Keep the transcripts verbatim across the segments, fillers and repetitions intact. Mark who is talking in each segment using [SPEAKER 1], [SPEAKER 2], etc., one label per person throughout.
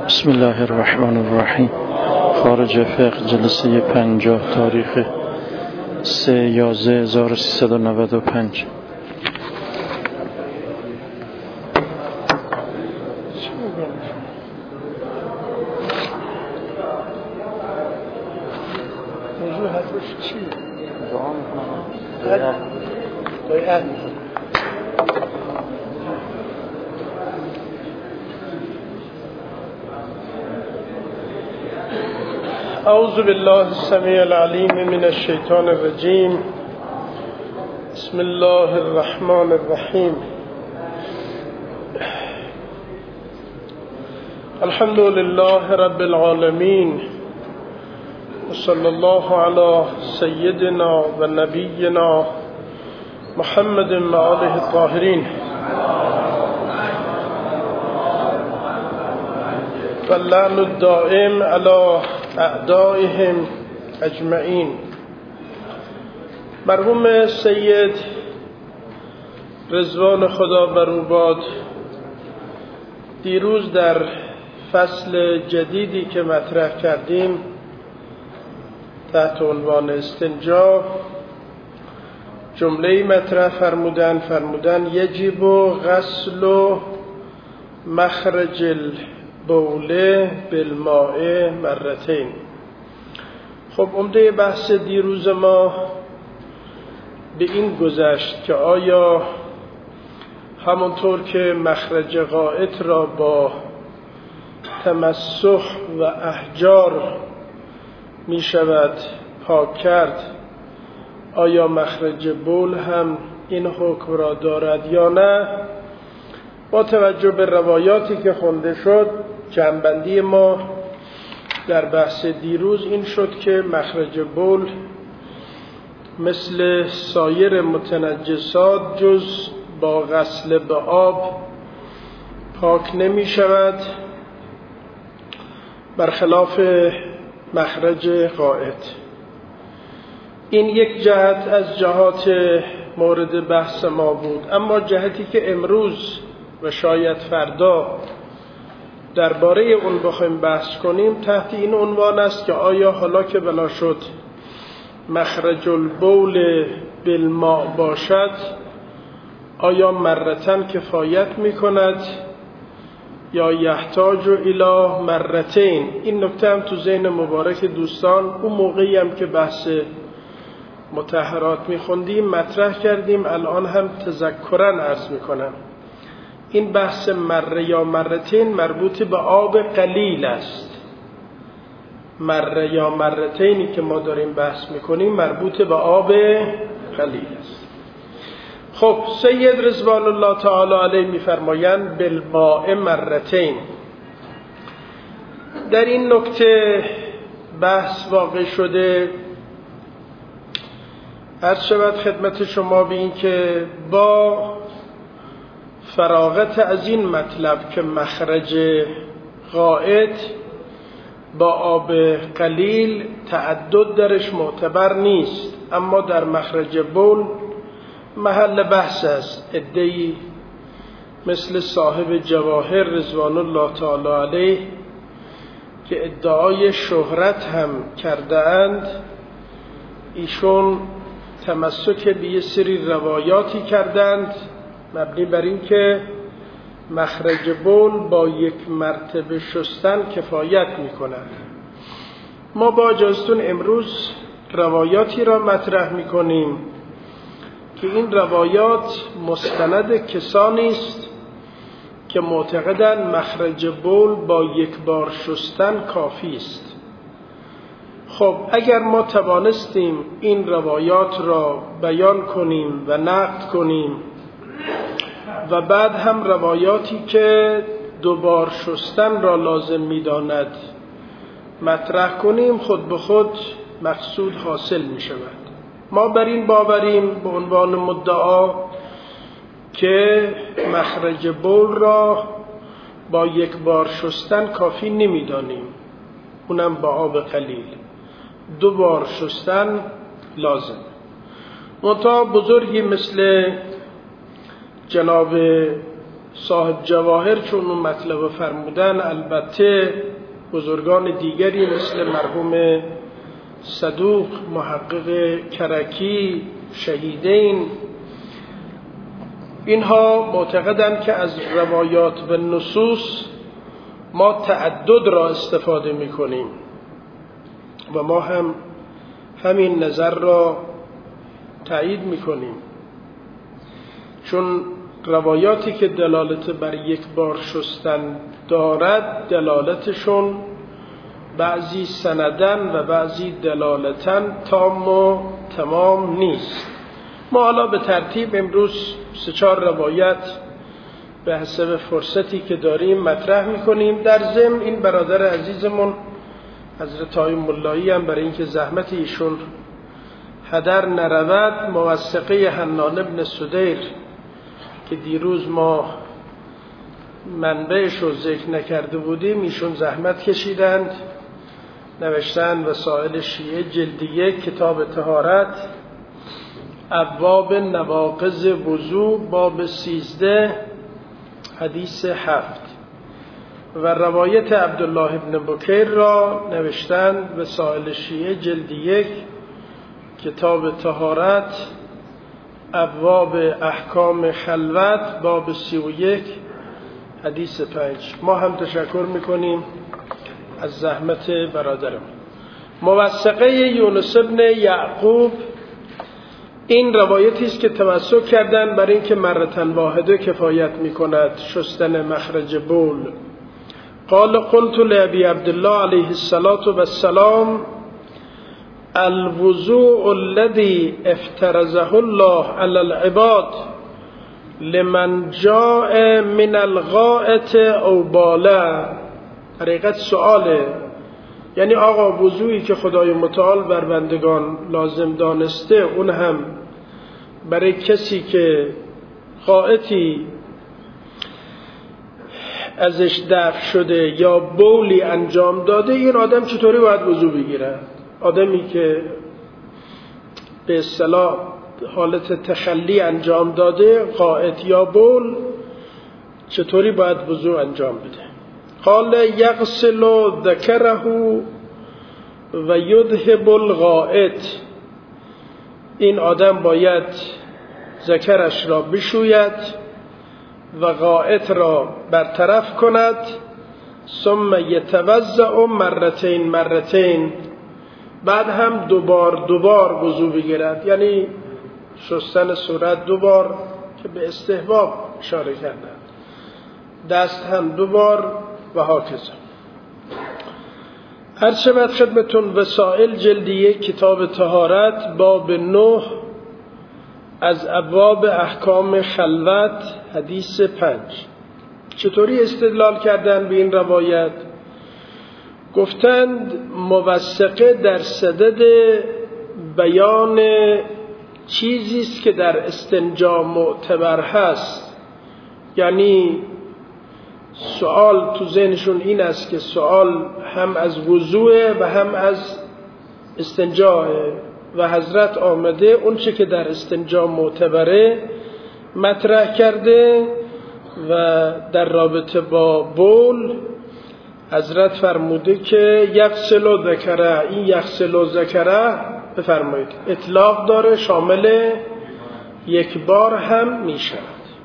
[SPEAKER 1] بسم الله الرحمن الرحیم. خارج فقه جلسه پنجاه تاریخ سه یازده هزار و سیصد و نود و پنج.
[SPEAKER 2] موضوع حرفش چیه؟ باید باید اعوذ بالله السمیع العلیم من الشیطان الرجیم. بسم الله الرحمن الرحیم. الحمد لله رب العالمین و صلی الله علی سیدنا و نبینا محمد و آله الطاهرین و اللعن الدائم علی اعدائهم اجمعین. مرحوم سید رضوان خدا بر او باد دیروز در فصل جدیدی که مطرح کردیم تحت عنوان استنجا جمله مطرح فرمودن فرمودن یجب غسل مخرج البول بالماء مرتين. خب عمده بحث دیروز ما به این گذشت که آیا همونطور که مخرج غائط را با تمسح و احجار می شود پاک کرد، آیا مخرج بول هم این حکم را دارد یا نه؟ با توجه به روایاتی که خونده شد جمع‌بندی ما در بحث دیروز این شد که مخرج بول مثل سایر متنجسات جز با غسل به آب پاک نمی شود، برخلاف مخرج غائط. این یک جهت از جهات مورد بحث ما بود. اما جهتی که امروز و شاید فردا درباره اون بخوایم بحث کنیم تحت این عنوان است که آیا حالا که بنا شد مخرج البول بالماء باشد آیا مرتن کفایت می کند یا یحتاج الی مرتین؟ این نکته هم تو ذهن مبارک دوستان اون موقعی هم که بحث مطهرات می خوندیم مطرح کردیم، الان هم تذکرن عرض می کنم. این بحث مره یا مرتین مربوط به آب قلیل است. مره یا مرتینی که ما داریم بحث میکنیم مربوط به آب قلیل است. خب سید رضوان الله تعالی علیه میفرمایند بالماء مرتین. در این نکته بحث واقع شده. عرض شود خدمت شما به این که با فراغت از این مطلب که مخرج غائط با آب قلیل تعدد درش معتبر نیست، اما در مخرج بول محل بحث است. عده‌ای مثل صاحب جواهر رضوان الله تعالی علیه که ادعای شهرت هم کرده اند، ایشون تمسک به یه سری روایاتی کردند مبنی بر این که مخرج بول با یک مرتبه شستن کفایت می کند. ما با اجازهتون امروز روایاتی را مطرح می کنیم که این روایات مستند کسانی است که معتقدند مخرج بول با یک بار شستن کافی است. خب اگر ما توانستیم این روایات را بیان کنیم و نقد کنیم و بعد هم روایاتی که دوبار شستن را لازم می داند مطرح کنیم، خود به خود مقصود حاصل می شود. ما بر این باوریم به عنوان مدعا که مخرج بول را با یک بار شستن کافی نمی دانیم، اونم با آب قلیل. دو بار شستن لازم. منتها بزرگی مثل جناب صاحب جواهر چون اون مطلب فرمودن، البته بزرگان دیگری مثل مرحوم صدوق، محقق کرکی، شهیدین، اینها معتقدند که از روایات و نصوص ما تعدد را استفاده می‌کنیم و ما هم همین نظر را تایید می‌کنیم، چون روایاتی که دلالت بر یک بار شستن دارد دلالتشون بعضی سندن و بعضی دلالتن تام و تمام نیست. ما حالا به ترتیب امروز سه چهار روایت به حسب فرصتی که داریم مطرح میکنیم. در ضمن این برادر عزیزمون حضرت آقای ملایی هم برای اینکه زحمت ایشون هدر نرود، موثقه حنان ابن سدیر که دیروز ما منبعش رو ذکر نکرده بودیم، ایشون زحمت کشیدند، نوشتن وسائل شیعه جلد یک کتاب طهارت، ابواب نواقض وضو، باب سیزده حدیث هفت، و روایت عبدالله ابن بکیر را نوشتن وسائل شیعه جلد یک کتاب طهارت، ابواب احکام خلوت، باب سی و یک حدیث پنج. ما هم تشکر میکنیم از زحمت برادرم. موثقه یونس ابن یعقوب این روایتی است که توسل کردن برای اینکه مرتن واحده کفایت میکند شستن مخرج بول. قال قلت لأبي عبد الله عليه الصلاة والسلام الوضوء الذي افترضه الله على العباد لمن جاء من الغائط او بالا. حقیقت سؤاله، یعنی آقا وضوئی که خدای متعال بر بندگان لازم دانسته، اون هم برای کسی که غائطی ازش دفع شده یا بولی انجام داده، این آدم چطوری باید وضو بگیرد؟ آدمی که به اصطلاح حالت تخلی انجام داده، غائط یا بول، چطوری باید وضو انجام بده؟ قال یغسل ذکره و یذهب الغائط. این آدم باید ذکرش را بشوید و غائط را برطرف کند. ثم یتوضأ مرتين مرتين، بعد هم دوبار دوبار وضو بگیرد، یعنی شستن صورت دوبار که به استحباب اشاره کردند، دست هم دوبار و هاکذا. هر شود خدمتون وسائل جلد یک کتاب طهارت، باب نه از ابواب احکام خلوت حدیث پنج. چطوری استدلال کردن به این روایت؟ گفتند موثقه در صدد بیان چیزی است که در استنجا معتبر هست. یعنی سوال تو ذهنشون این است که سوال هم از وضوء و هم از استنجا، و حضرت آمده اون چه که در استنجا معتبره مطرح کرده، و در رابطه با بول حضرت فرموده که یغسل ذکره. این یغسل ذکره بفرمایید اطلاق داره، شامل یک بار هم می شود.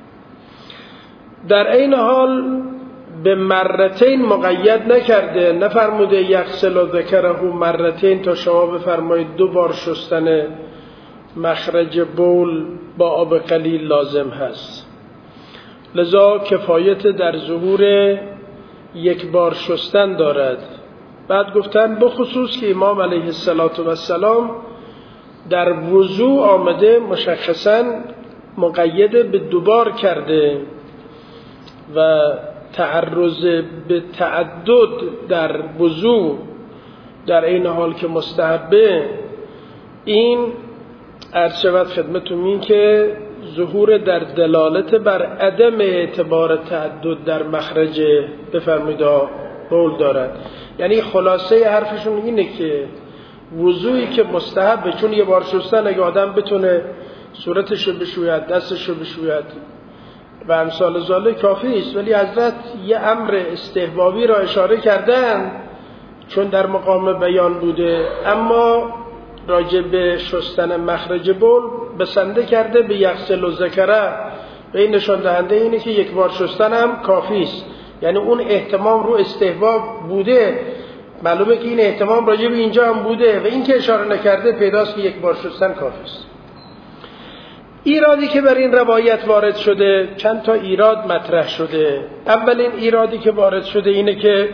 [SPEAKER 2] در این حال به مرتين مقید نکرده، نفرموده یغسل ذکره مرتين تا شما بفرمایید دو بار شستن مخرج بول با آب قلیل لازم هست. لذا کفایت در ظهور یک بار شستن دارد. بعد گفتن بخصوص که امام علیه السلام در وضو آمده مشخصاً مقید به دوبار کرده و تعرض به تعدد در وضو در این حال که مستحبه، این عرض شود خدمتون این که ظهور در دلالت بر عدم اعتبار تعدد در مخرج بفرمایید بول دارد. یعنی خلاصه حرفشون اینه که وضوئی که مستحبه، چون یه بار شستن اگه آدم بتونه صورتشو بشوید، دستشو بشوید، و امثال ذالک کافی است. ولی حضرت یه امر استحبابی را اشاره کردن چون در مقام بیان بوده، اما راجع به شستن مخرج بول بسنده کرده به یغسل و ذکره، و این نشان دهنده اینه که یک بار شستن هم کافی است. یعنی اون اهتمام رو استحباب بوده، معلومه که این اهتمام راجع به اینجا هم بوده و این که اشاره نکرده پیداست که یک بار شستن کافی است. ایرادی که بر این روایت وارد شده، چند تا ایراد مطرح شده. اولین ایرادی که وارد شده اینه که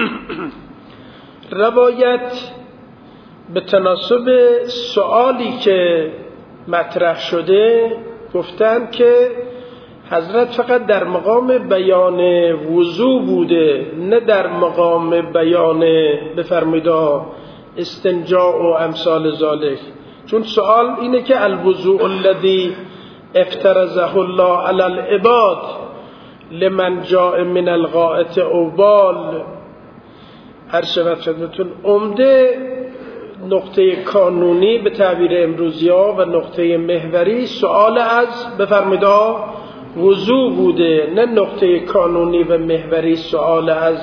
[SPEAKER 2] روایت به تناسب سوالی که مطرح شده گفتن که حضرت فقط در مقام بیان وضو بوده، نه در مقام بیان بفرمایید استنجاء و امثال ذالک. چون سوال اینه که الوضوء الذی افترضه الله علی العباد لمن جاء من الغائط او بال، هر شود خدمتون عمده نقطه کانونی به تعبیر امروزی‌ها و نقطه محوری سوال از بفرمایید وضو بوده، نه نقطه کانونی و محوری سوال از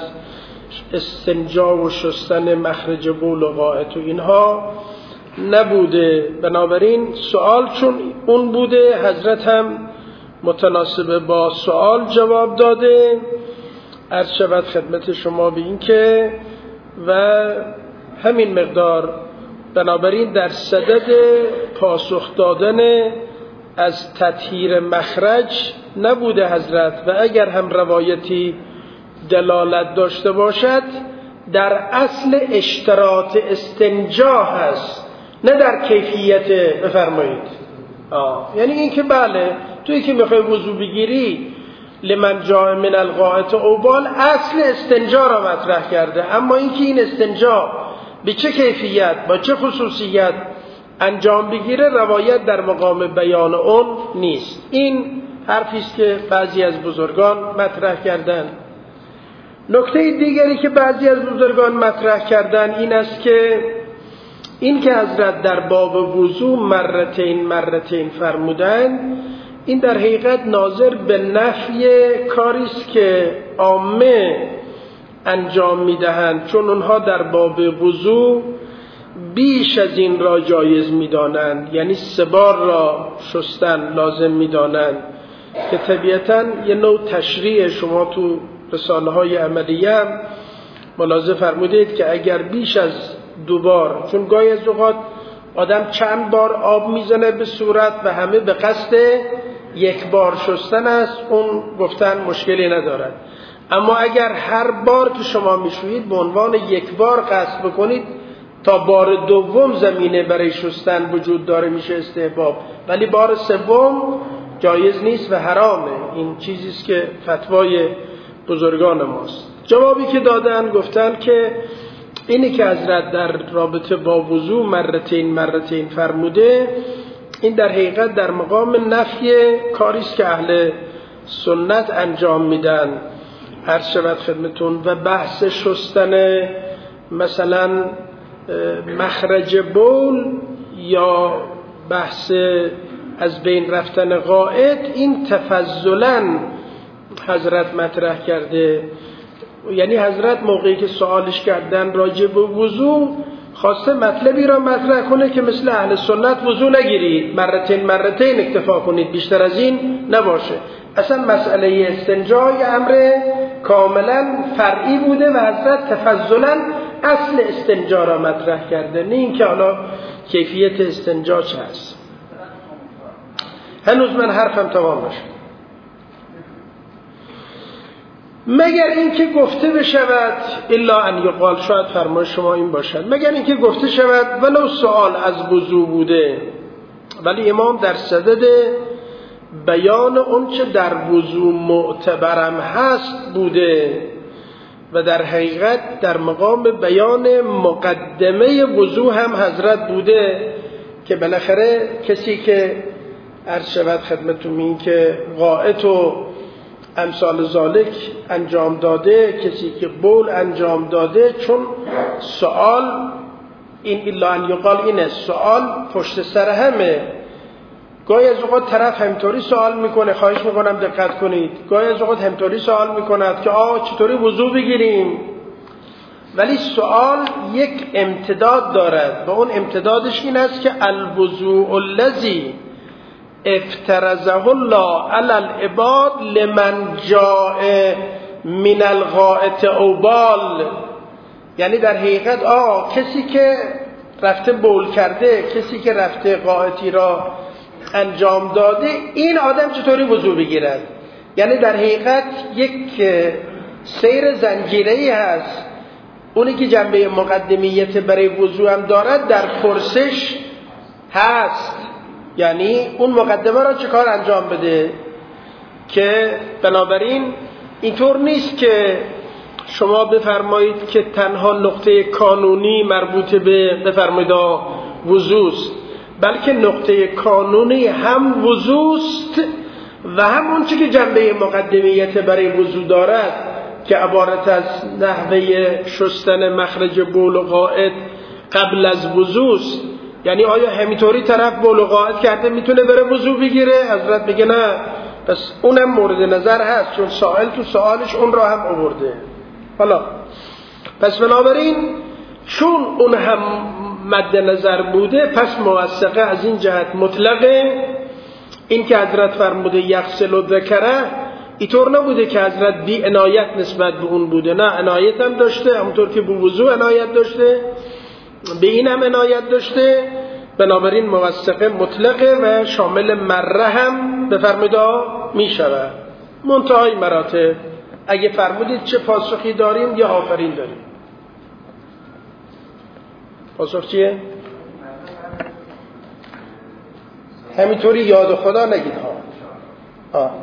[SPEAKER 2] استنجا و شستن مخرج بول و غائط و اینها نبوده. بنابراین سوال چون اون بوده، حضرت هم متناسب با سوال جواب داده. عرض شود خدمت شما به این که و همین مقدار. بنابراین در صدد پاسخ دادن از تطهیر مخرج نبوده حضرت، و اگر هم روایتی دلالت داشته باشد در اصل اشتراط استنجا هست، نه در کیفیت بفرمایید. آه. یعنی این که بله توی که میخوای وضو بگیری لمن جاء من الغائط او بال اصل استنجا را مطرح کرده، اما این که این استنجا به چه کیفیت با چه خصوصیت انجام بگیره روایت در مقام بیان اون نیست. این حرفی است که بعضی از بزرگان مطرح کردن. نکته دیگری که بعضی از بزرگان مطرح کردن این است که این که حضرت در باب وضو مرتين مرتين فرمودن، این در حقیقت ناظر به نفی کاری است که عامه انجام میدهند، چون اونها در باب وضو بیش از این را جایز میدانند، یعنی سه بار را شستن لازم میدانند که طبیعتاً یه نوع تشریع. شما تو رساله های عملیه هم ملاحظه فرمودید که اگر بیش از دو بار، چون گاهی از اوقات آدم چند بار آب میزنه به صورت و همه به قصد یک بار شستن است، اون گفتن مشکلی ندارد. اما اگر هر بار که شما میشویید به عنوان یک بار قصد بکنید تا بار دوم زمینه برای شستن وجود داره میشه استحباب، ولی بار سوم جایز نیست و حرامه. این چیزی است که فتوای بزرگان ماست. جوابی که دادن گفتن که اینی که حضرت در رابطه با وضو مرتين مرتين فرموده، این در حقیقت در مقام نفی کاری است که اهل سنت انجام میدن. عرض شود خدمتون و بحث شستن مثلا مخرج بول یا بحث از بین رفتن غائط، این تفضلاً حضرت مطرح کرده. یعنی حضرت موقعی که سوالش کردن راجع به وضو خواسته مطلبی را مطرح کنه که مثل اهل سنت وضو نگیرید، مرتين مرتين اکتفا کنید، بیشتر از این نباشه. اصلا مسئله استنجا یه امر کاملا فرعی بوده و حضرت تفضلا اصل استنجا را مطرح کرده، نه اینکه حالا کیفیت استنجا چه هست. هنوز من حرفم تمام نشد. مگر اینکه گفته بشود الا ان یقال، شاید فرمایش شما این باشد، مگر اینکه گفته شود ولو سوال از وضو بوده ولی امام در صدد بیان اون چه در وضو معتبرم هست بوده و در حقیقت در مقام بیان مقدمه وضو هم حضرت بوده که بالاخره کسی که عرض شود خدمتون این که غائط و امثال ذالک انجام داده، کسی که بول انجام داده، چون سوال این الا ان یقال اینه، سوال پشت سر همه گاهی از اوقات طرف همطوری سوال میکنه، خواهش میکنم دقت کنید، گاهی از اوقات همطوری سوال میکند که آه چطوری وضو بگیریم، ولی سوال یک امتداد دارد و اون امتدادش این است که الوضوء الذی افترضه الله علی العباد لمن جاء من الغائط او بال. یعنی در حقیقت آه کسی که رفته بول کرده، کسی که رفته غائطی را انجام داده، این آدم چطوری وضو بگیرد؟ یعنی در حقیقت یک سیر زنجیره‌ای هست. اونی که جنبه مقدمیت برای وضو هم دارد در پرسش هست، یعنی اون مقدمه را چه کار انجام بده. که بنابراین اینطور نیست که شما بفرمایید که تنها نقطه کانونی مربوط به بفرمایید وضوست، بلکه نقطه کانونی هم وضوست و هم اون چی که جنبه مقدمیت برای وضو دارد که عبارت از نحوه شستن مخرج بول و غائط قبل از وضوست. یعنی آیا همینطوری طرف بول و غائط کرده میتونه بره وضو بگیره؟ حضرت میگه نه. پس اونم مورد نظر هست، چون سائل تو سوالش اون را هم آورده. حالا پس بنابراین چون اون هم مد نظر بوده، پس موثقه از این جهت مطلقه. این که حضرت فرموده یغسل الذکره، اینطور نبوده که حضرت بی عنایت نسبت به اون بوده، نه، عنایت هم داشته، همونطور که به وضو عنایت داشته به این هم عنایت داشته. بنابراین موثقه مطلقه و شامل مره هم بفرمایید می شود. منتهای مراتب اگه فرمودید چه پاسخی داریم یا آفرین داریم. پاسخ چیه؟ همینطوری یاد خدا نگید ها. آه.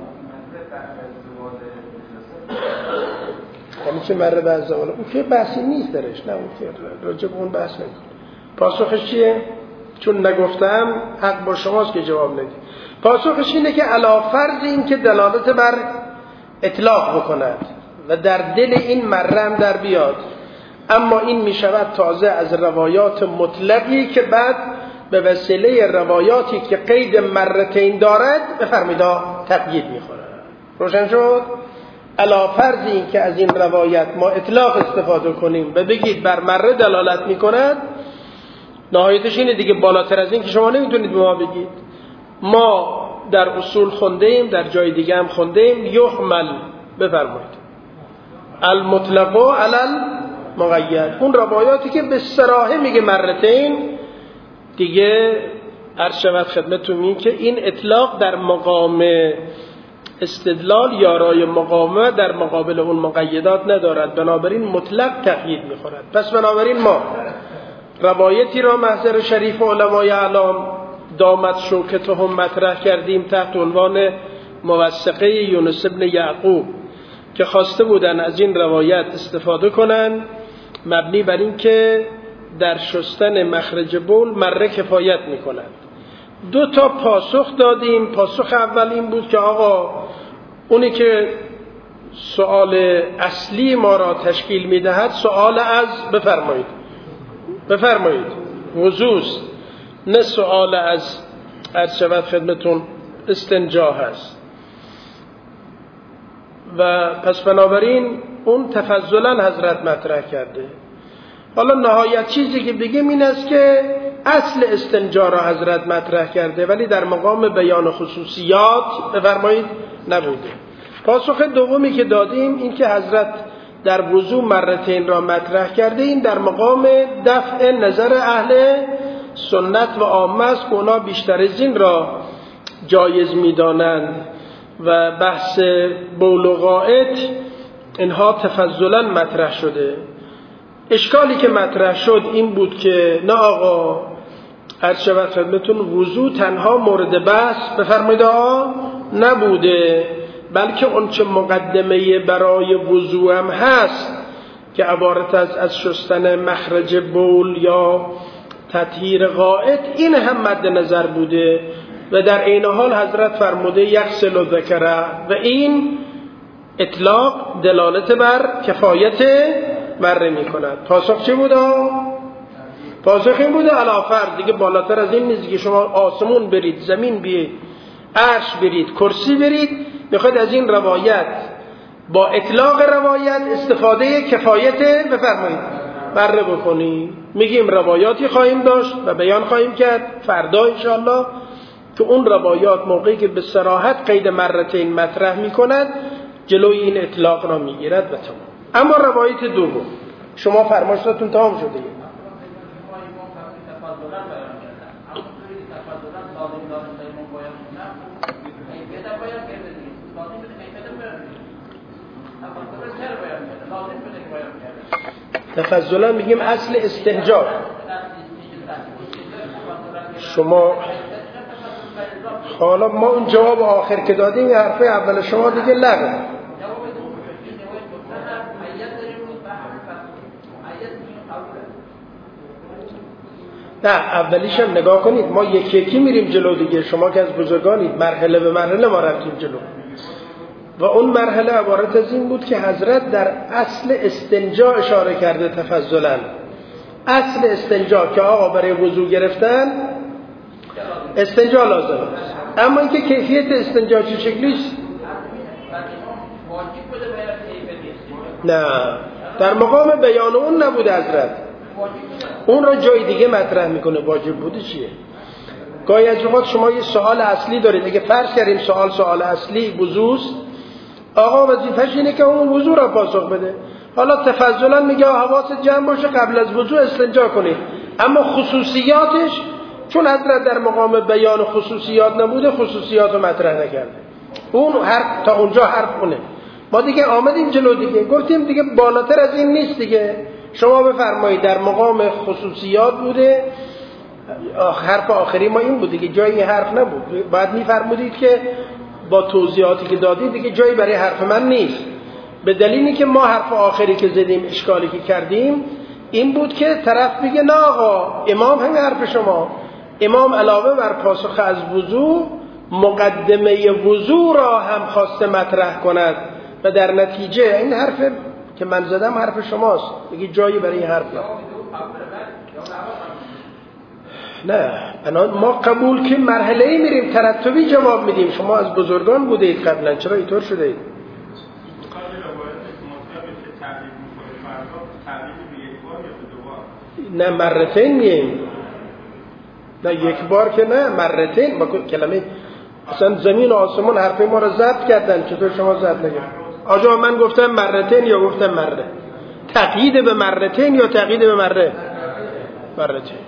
[SPEAKER 2] همین که مره به ازدواله اون که بحثی نیست درش، نه اون که راجب اون بحث نگید. پاسخش چیه؟ چون نگفتم حق با شماست که جواب ندید. پاسخش اینه که علا فرض این که دلالت بر اطلاق بکند و در دل این مره هم در بیاد، اما این می شود تازه از روایات مطلقی که بعد به وسیله روایاتی که قید مرتين دارد بفرمایید تقیید می خورد. روشن شد؟ علا فرض این که از این روایت ما اطلاق استفاده کنیم و بگید بر مره دلالت می کند، نهایتش اینه دیگه، بالاتر از این که شما نمیتونید به ما بگید. ما در اصول خوندیم، در جای دیگه هم خوندیم، یحمل بفرمایید المطلق علی المقید. اون روایاتی که به صراحه میگه مرتين دیگه عرض شود خدمتتون این که این اطلاق در مقام استدلال یارای مقامه در مقابل اون مقیدات ندارد، بنابراین مطلق تقیید میخورد. پس بنابراین ما روایتی را محضر شریف علمای اعلام دامت شوکتهم مطرح کردیم تحت عنوان موثقه یونس ابن یعقوب که خواسته بودن از این روایت استفاده کنن، مبنی بر این که در شستن مخرج بول مره کفایت میکند. دو تا پاسخ دادیم. پاسخ اول این بود که آقا اونی که سوال اصلی ما را تشکیل میدهد سوال از بفرمایید بفرمایید وضوست، نه سوال از عرض شود خدمتون استنجا هست. و پس بنابراین اون تفضلا حضرت مطرح کرده. حالا نهایت چیزی که بگیم این است که اصل استنجا را حضرت مطرح کرده ولی در مقام بیان خصوصیات بفرمایید نبوده. پاسخ دومی که دادیم این که حضرت در وضو مرتين را مطرح کرده، این در مقام دفع نظر اهل سنت و عامه است که اونا بیشتر از این را جایز می‌دانند و بحث بول و غائط اینها تفضلا مطرح شده. اشکالی که مطرح شد این بود که نه آقا عرض شود خدمتون وضو تنها مورد بحث بفرمایید نبوده، بلکه اون چه مقدمه برای وضو هم هست که عبارت از از شستن مخرج بول یا تطهیر غائط، این هم مد نظر بوده و در این حال حضرت فرموده یغسل الذکر و این اطلاق دلالت بر کفایت مره می کند. پاسخ چی بود؟ پاسخ این بوده علافر، دیگه بالاتر از این نیست که شما آسمون برید، زمین بیاید، عرش برید، کرسی برید. میخواید از این روایت با اطلاق روایت استفاده کفایت بفرمایید بره بکنید. میگیم روایاتی خواهیم داشت و بیان خواهیم کرد فردا انشاءالله که اون روایات موقعی که به صراحت قید مرتين مطرح میکند جلوی این اطلاق را میگیرد و تمام. اما روایت دوم شما فرمایشتون تمام شده. تفضلا میگیم اصل استنجا. شما حالا ما اون جواب آخر که دادیم یه حرفه اول شما دیگه لغوه. نه اولیش هم نگاه کنید، ما یکی یکی میریم جلو دیگه. شما که از بزرگانید، مرحله به مرحله ما رفتیم جلو و اون مرحله عبارت از این بود که حضرت در اصل استنجا اشاره کرده تفضلا. اصل استنجا که آقا برای وضو گرفتن استنجا لازم است، اما اینکه کیفیت استنجا چه شکلیست نه، در مقام بیان اون نبوده حضرت، اون را جای دیگه مطرح میکنه. واجب بوده چیه؟ گاهی از اوقات شما یه سوال اصلی دارید، اگه فرض کردیم سوال سوال اصلی وضوست، آقا وظیفه‌ش اینه که اون وضو را پاسخ بده. حالا تفضلا میگه حواست جمع باشه قبل از وضو استنجا کنید، اما خصوصیاتش چون حضرت در مقام بیان خصوصیات نبوده خصوصیات رو مطرح نکرده. اون هر تا اونجا حرف اونه. ما دیگه آمدیم جلو دیگه گفتیم دیگه بالاتر از این نیست دیگه. شما بفرمایید در مقام خصوصیات بوده، حرف آخری ما این بود دیگه، جایی حرف نبود. بعد میفرمودید که با توضیحاتی که دادید دیگه جایی برای حرف من نیست، به دلیلی که ما حرف آخری که زدیم اشکالی که کردیم این بود که طرف بگه نه آقا امام همین حرف شما، امام علاوه بر پاسخ از وضو مقدمه وضو را هم خواسته مطرح کند و در نتیجه این حرف که من زدم حرف شماست دیگه، جایی برای این حرف نه. نه ما قبول که مرحله‌ای میریم ترتبی جواب میدیم. شما از بزرگان بودید قبلا، چرا اینطور شده اید؟ نه مرتين میگیم، نه یک بار که نه، مرتين. با کلمه اصلا زمین و آسمان حرف ما رو ضبط کردن، چطور شما ضبط نگید؟ آجا من گفتم مرتين یا گفتم مره؟ تقیید به مرتين یا تقیید به مره؟ مرتين.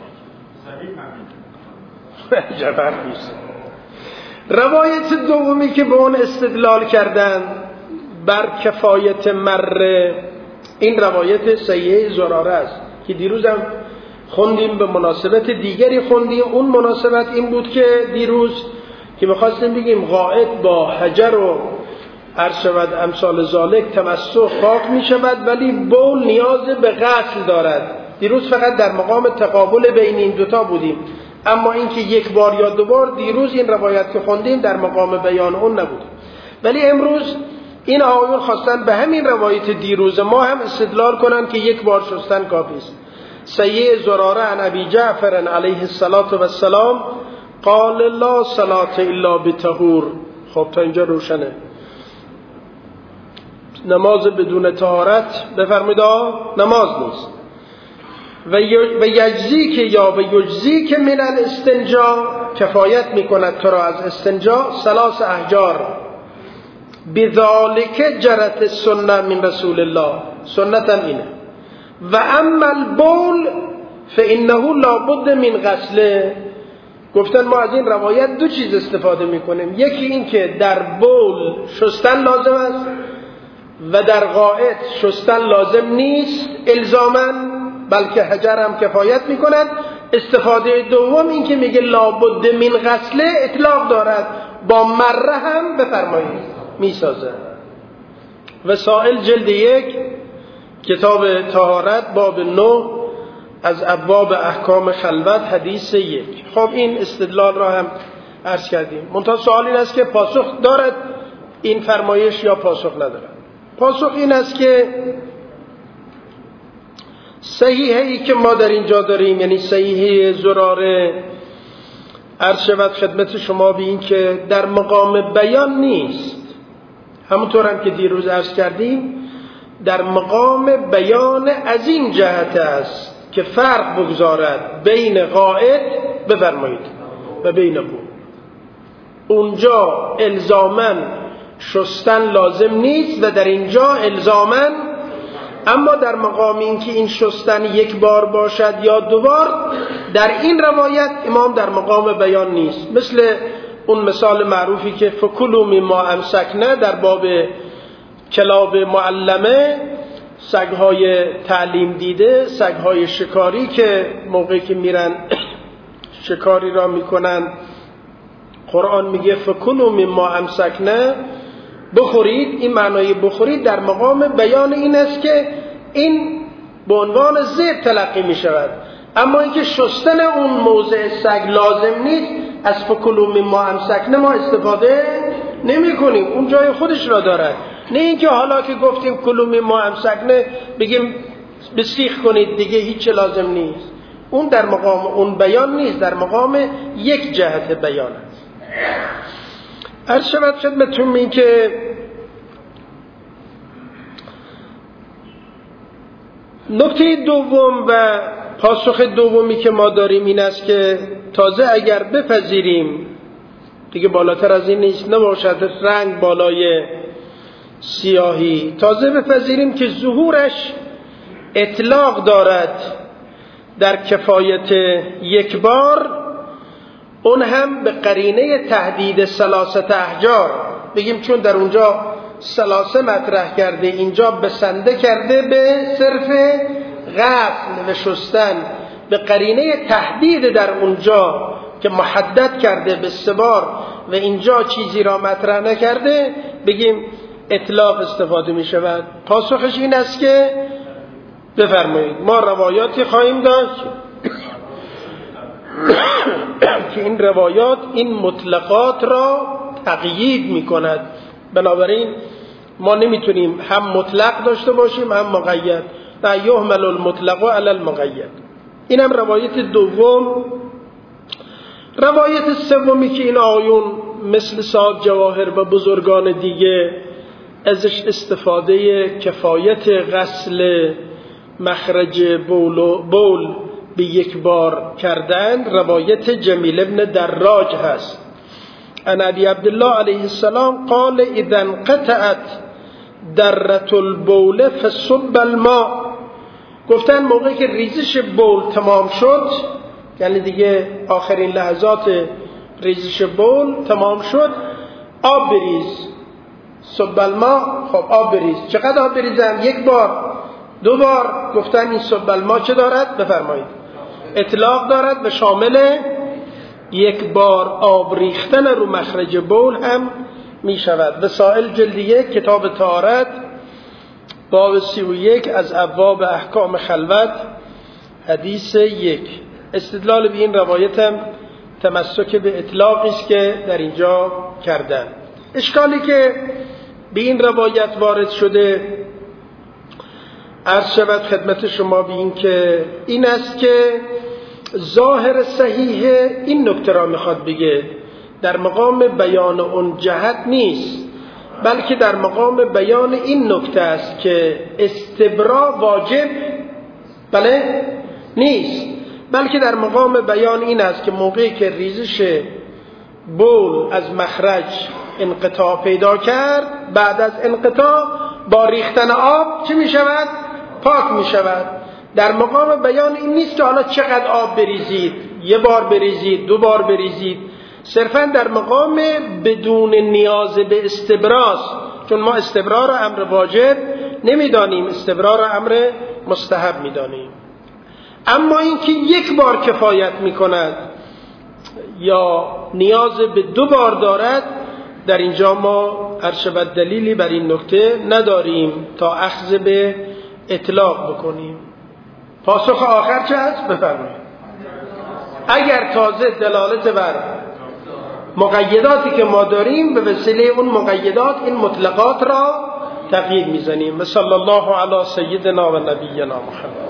[SPEAKER 2] جبر نیست. روایت دومی که به اون استدلال کردن بر کفایت مره، این روایت سیه زراره است که دیروزم خوندیم، به مناسبت دیگری خوندیم. اون مناسبت این بود که دیروز که می‌خواستیم بگیم قائد با حجر و عرض شود امثال ذالک تمسح پاک می‌شود، ولی بول نیاز به غسل دارد. دیروز فقط در مقام تقابل بین این دوتا بودیم، اما اینکه یک بار یا دو بار دیروز این روایت که خوندیم در مقام بیان اون نبود. ولی امروز این آقایون خواستن به همین روایت دیروز ما هم استدلال کنن که یک بار شستن کافی است. سیه زراره عن ابی جعفر علیه السلام قال لا صلاة الا بطهور. خب تا اینجا روشنه. نماز بدون طهارت بفرمایید نماز نیست. و یجزی که یا و یجزی که من الاستنجا، کفایت میکند تو را از استنجا، ثلاث احجار بذالک جرت السنه من رسول الله. سنتم اینه. و اما البول فانه لابد من غسله. گفتن ما از این روایت دو چیز استفاده میکنیم، یکی این که در بول شستن لازم است و در غائط شستن لازم نیست الزاماً، بلکه حجر هم کفایت میکند. استفاده دوم این که میگه لابد من غسله اطلاق دارد، با مره هم بفرمایید میسازه. وسائل جلد یک کتاب طهارت باب نه از ابواب احکام خلوت حدیث یک. خب این استدلال را هم عرض کردیم. منتها سوال این است که پاسخ دارد این فرمایش یا پاسخ ندارد؟ پاسخ این است که صحیحه ای که ما در اینجا داریم، یعنی صحیحه زراره، عرض شود خدمت شما به این که در مقام بیان نیست، همونطور هم که دیروز عرض کردیم در مقام بیان از این جهت است که فرق بگذارد بین قائد بفرمایید و بین بول. اونجا الزاماً شستن لازم نیست و در اینجا الزاماً، اما در مقام این که این شستن یک بار باشد یا دو بار، در این روایت امام در مقام بیان نیست. مثل اون مثال معروفی که فکلوا مما امسکنا در باب کلاب معلمه، سگهای تعلیم دیده، سگهای شکاری که موقعی که میرن شکاری را میکنن، قرآن میگه فکلوا مما امسکنا، بخورید. این معنای بخورید در مقام بیان این است که این به عنوان ذبح تلقی می شود، اما اینکه شستن اون موضع سگ لازم نیست، از فکلوا مما امسکنا ما استفاده نمی کنیم، اون جای خودش را دارد. نه اینکه حالا که گفتیم کلوا مما امسکنا بگیم بسیخ کنید دیگه هیچ لازم نیست. اون در مقام اون بیان نیست، در مقام یک جهت بیان است. عرض شود خدمتتون این که نکته دوم و پاسخ دومی که ما داریم این است که تازه اگر بپذیریم، دیگه بالاتر از این نیست، نباشد رنگ بالای سیاهی، تازه بپذیریم که ظهورش اطلاق دارد در کفایت یک بار، اون هم به قرینه تهدید ثلاثه احجار، بگیم چون در اونجا ثلاثه مطرح کرده، اینجا بسنده کرده به صرف غسل و شستن، به قرینه تهدید در اونجا که محدد کرده به سه بار و اینجا چیزی را مطرح نکرده، بگیم اطلاق استفاده می شود. پاسخش این است که بفرمایید ما روایاتی خواهیم داشت که این روایات این مطلقات را تقیید می کند، بنابراین ما نمیتونیم هم مطلق داشته باشیم هم مقید، لا یحمل المطلق علی المقید. این هم روایت دوم. روایت سومی که این آیون مثل صاحب جواهر و بزرگان دیگه ازش استفاده کفایت غسل مخرج بول, بول به یک بار کردن، روایت جمیل ابن دراج هست. ان علی عبدالله علیه السلام قال اذا انقطعت درة البول فصب الماء، گفتن موقعی که ریزش بول تمام شد، یعنی دیگه آخرین لحظات ریزش بول تمام شد، آب بریز. صب الماء، خب آب بریز. چقدر آب بریزم؟ یک بار، دو بار؟ گفتن این صب الماء چه دارد؟ بفرمایید اطلاق دارد و شامل یک بار آب ریختن رو مخرج بول هم می شود. وسائل جلد یک کتاب طهارت باب سی و یک از ابواب احکام خلوت حدیث یک. استدلال به این روایت هم تمسک به اطلاقی است که در اینجا کردن. اشکالی که به این روایت وارد شده عرض شود خدمت شما به این که این است که ظاهر صحیح این نکته را میخواد بگه، در مقام بیان اون جهت نیست، بلکه در مقام بیان این نکته است که استبرا واجب بله نیست، بلکه در مقام بیان این است که موقعی که ریزش بول از مخرج انقطاع پیدا کرد، بعد از انقطاع با ریختن آب چه می شود؟ پاک می شود. در مقام بیان این نیست که حالا چقدر آب بریزید، یه بار بریزید، دو بار بریزید، صرفا در مقام بدون نیاز به استبراست، چون ما استبرا را امر واجب نمیدانیم، استبرا را امر مستحب میدانیم. اما اینکه یک بار کفایت میکند یا نیاز به دو بار دارد، در اینجا ما ارشبت دلیلی بر این نکته نداریم تا اخذ به اطلاق بکنیم. پاسخ آخر چه هست؟ بفرمایید. اگر تازه دلالت بر مقیداتی که ما داریم به وسیله اون مقیدات این مطلقات را تقیید میزنیم. و صلی الله علی سیدنا و نبینا محمد.